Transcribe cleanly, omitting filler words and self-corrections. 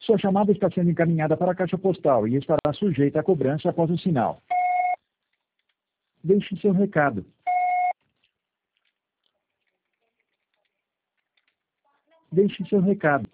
Sua chamada está sendo encaminhada para a caixa postal e estará sujeita à cobrança após o sinal. Deixe seu recado. Deixe seu recado.